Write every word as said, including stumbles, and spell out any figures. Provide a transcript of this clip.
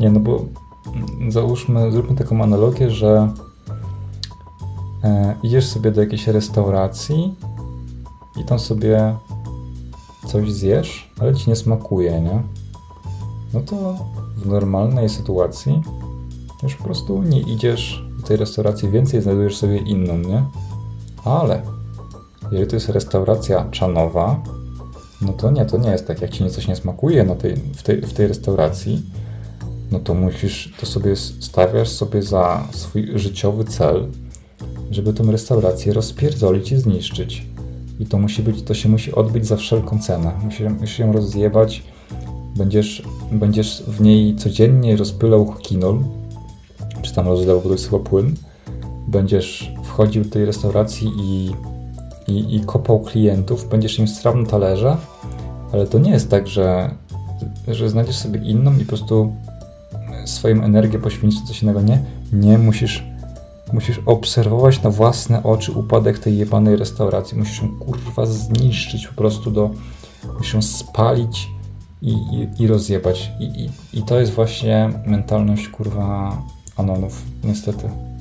Nie, no bo załóżmy, zróbmy taką analogię, że e, idziesz sobie do jakiejś restauracji i tam sobie coś zjesz, ale ci nie smakuje, nie? No to w normalnej sytuacji już po prostu nie idziesz do tej restauracji więcej, znajdujesz sobie inną, nie? Ale jeżeli to jest restauracja czanowa, no to nie, to nie jest tak. Jak ci coś nie smakuje na tej, w, tej, w tej restauracji, no to musisz, to sobie stawiasz sobie za swój życiowy cel, żeby tę restaurację rozpierdolić i zniszczyć. I to musi być, to się musi odbyć za wszelką cenę. Musisz, musisz ją rozjebać, będziesz, będziesz w niej codziennie rozpylał kinol, czy tam rozlewał, bo to jest chyba płyn, będziesz wchodził do tej restauracji i, i, i kopał klientów, będziesz im strał na talerze, ale to nie jest tak, że, że znajdziesz sobie inną i po prostu swoją energię poświęcić na coś innego. Nie, nie, musisz musisz obserwować na własne oczy upadek tej jebanej restauracji. Musisz ją kurwa zniszczyć po prostu do... Musisz ją spalić i, i, i rozjebać. I, i, I to jest właśnie mentalność kurwa Anonów, niestety.